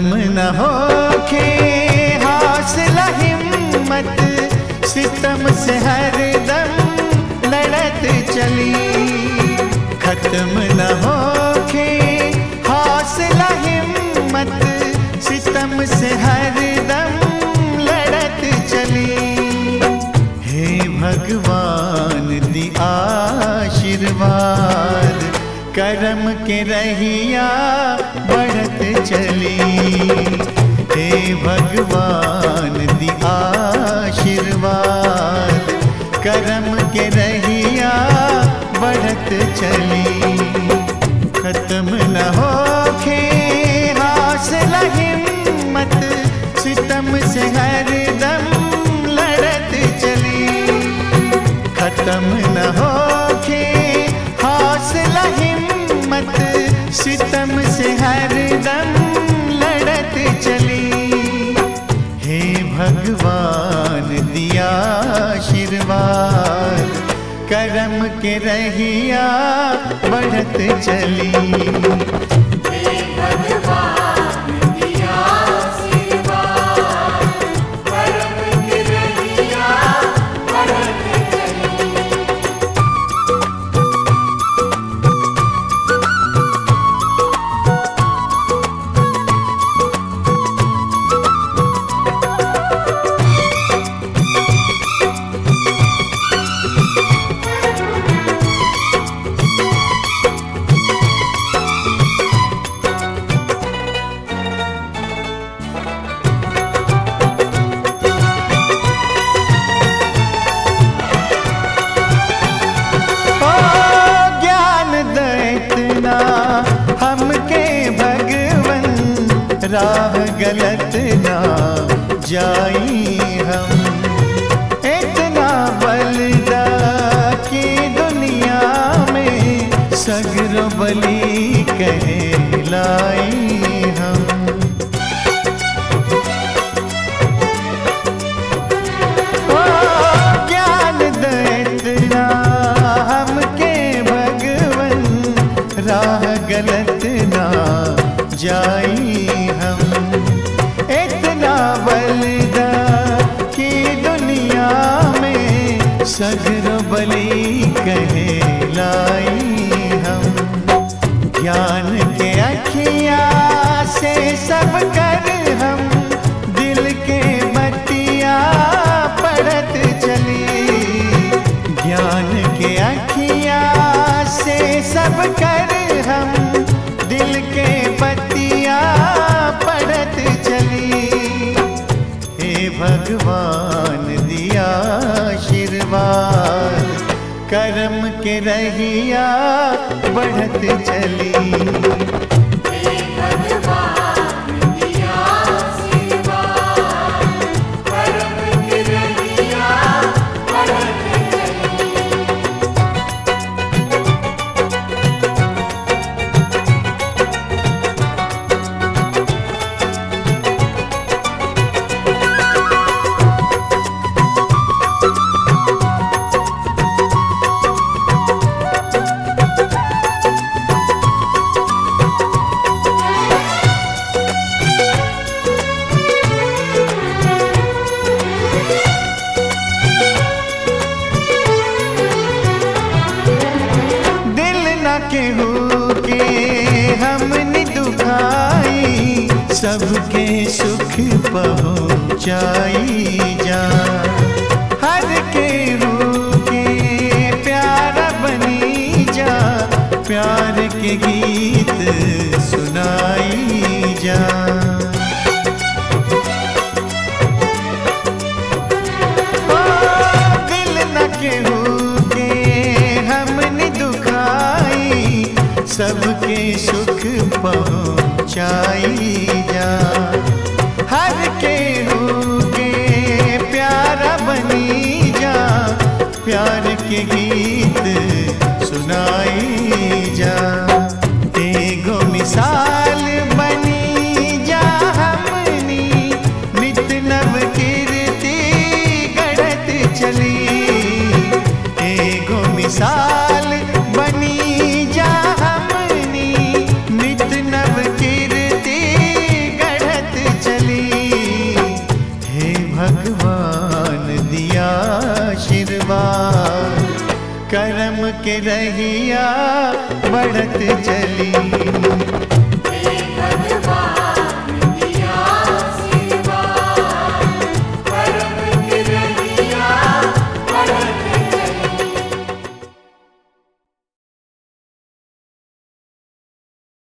खत्म न होके हौसला हिम्मत, सितम से हरदम लड़त चली। खत्म न होके हौसला हिम्मत, सितम से हरदम लड़त चली। हे भगवान दी आशीर्वाद, करम के रहिया बढ़त चली। हे भगवान दी आशीर्वाद, करम के रहिया बढ़त चली। खत्म न होके हौसला हिम्मत, सितम से हरदम लड़त चली। खत्म न होके हौसला हिम्मत, सितम से हरदम लड़त चली। हे भगवान दिया आशीर्वाद, करम के रहिया बढ़त चली। हे भगवान दिया आशीर्वाद, करम के रहिया बढ़त चली। हमके भगवन राह गलत ना जाई हम। इतना बलदा की दुनिया में सगरो बली कहलाई हम। ओ ज्ञान दैतना हमके भगवन राह गलत ना जाई हम। इतना बलदा की दुनिया में सगर बली कहलाई हम। ज्ञान के अखिया से सब कर हम, दिल के बत्तियां पढ़त चली। ज्ञान के अखिया से सब कर हम, दिल के बत्तियां पढ़त चली। हे भगवान दिया आशीर्वाद, करम के रहिया बढ़त चली। हे भगवान दिया आशीर्वाद, करम के रहिया बढ़त चली। केहू के हमने दुखाई, सबके सुख पहुँचाई जा। हर केहू के प्यारा बनी जा, प्यार के गीत सुनाई जा। ओ दिल न केहू के हमने दुखाई, सबके सुख पहुँचाई जा। हर केहू के प्यारा बनी जा, प्यार के गीत सुनाई जा। एगो मिसाल बनी जा हमनी, नित नव कीर्ति गढ़त चली। एगो मिसाल बनी जा हमनी, नित नव कीर्ति गढ़त के रहिया बढ़त चली।